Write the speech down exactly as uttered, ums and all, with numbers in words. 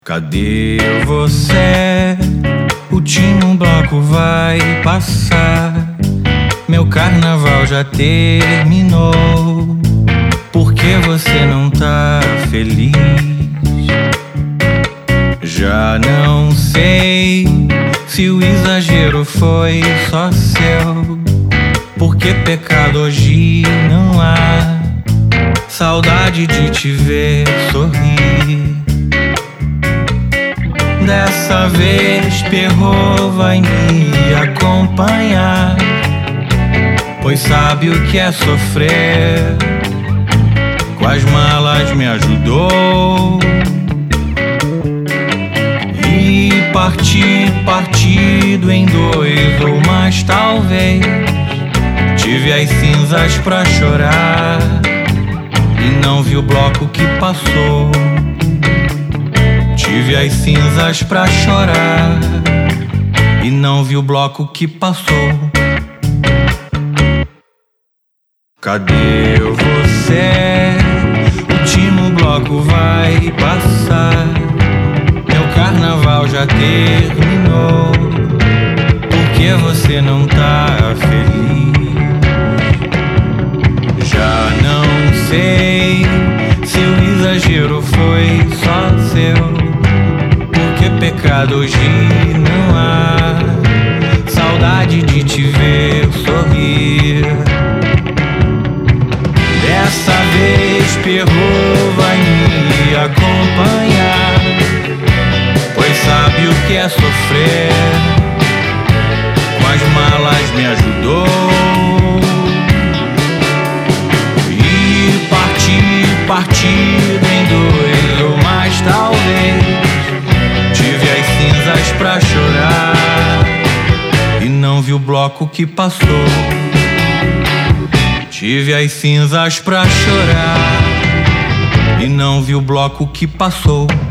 Cadê você? O último bloco vai passar. Meu carnaval já terminou. Por que você não tá feliz? Já não sei se o exagero foi só seu. Porque pecado hoje não há. Saudade de te ver sorrir. Dessa vez Perrot vai me acompanhar, pois sabe o que é sofrer. Com as malas me ajudou. E parti partido em dois ou mais talvez. Tive as cinzas pra chorar e não vi o bloco que passou. Tive as cinzas pra chorar e não vi o bloco que passou. Cadê você? O último bloco vai passar. Meu carnaval já terminou. Por que você não tá feliz? Já não sei se o exagero foi só seu. Pecado hoje não há. Saudade de te ver sorrir. Dessa vez Perrot vai me acompanhar, pois sabe o que é sofrer. Com as malas me ajudou. E parti partido em dois ou mais talvez. Pra chorar e não vi o bloco que passou. Tive as cinzas pra chorar e não vi o bloco que passou.